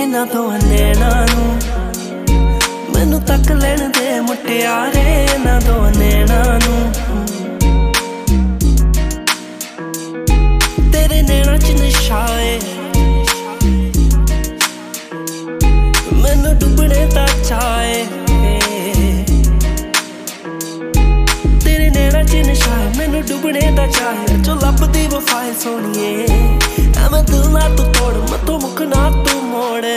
इन्हां तो नैना नूं मैनू तक लैण दे मुटियारे, इन्हां तो नैना नूं तेरे नैना च नशा है, मैनू डुबणे दा चाऽ है। तेरे नैना च नशा है, मैनू डुबणे दा चाऽ है। जो लभदी वफाए सोहणीए, एवें दिल ना तू तोड़, मत्थों मुख ना तू मोड़।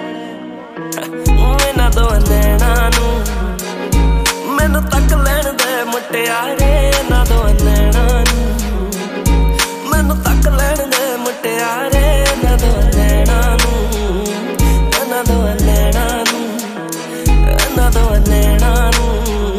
इन्हां दो नैना नूं मैनू तक लैण दे मुटियारे, इन्हां दो नैना नूं मैनू तक लैण दे मुटियारे, इन्हां दो नैना नूं, इन्हां दो नैना नूं, इन्हां दो नैना नूं।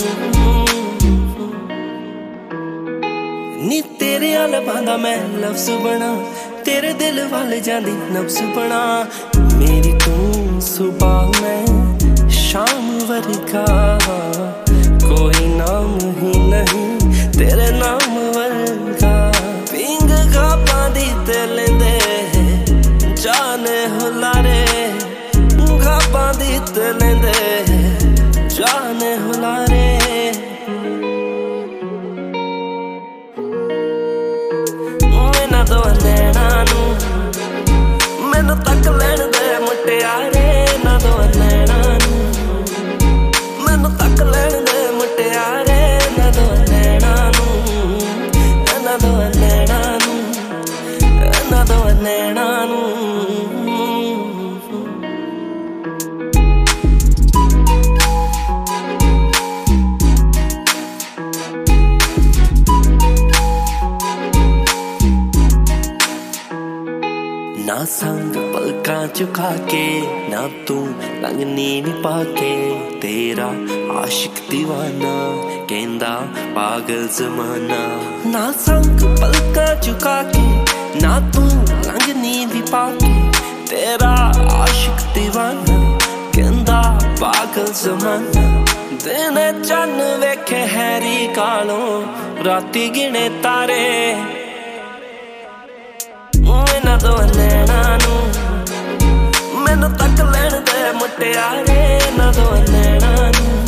नी तेरे अल बांदा मैं लफ्ज़ बना, तेरे दिल वाल जांदी नब्ज़ बना। मेरी तू सुबह में शाम वर्गा, कोई नाम ही नहीं तेरे नाम वर्गा। पिंग गापां दी ते लेंदे जाने हुलारे, गापां दी ते लेंदे जाने हुलारे। इन्हां दो नैना नूं मैनू तक लैण दे मुटियारे, इन्हां दो नैना नूं मैनू तक लैण दे मुटियारे, इन्हां दो नैना नूं, इन्हां दो नैना नूं, इन्हां दो नैना नूं। ना संग पलकां चुका के, ना तू रंगनी नी पाके। तेरा आशिक दीवाना कहंदा पागल जमाना। ना संग पलकां चुका के, ना तू रंगनी नी पाके। तेरा आशिक दीवाना कहंदा पागल जमाना। दिन चन वेखे हैरी कालों, राती गिने तारे। इन्हां दो नैना नूं मैनू तक लैण दे मुटियारे, इन्हां दो नैना नूं।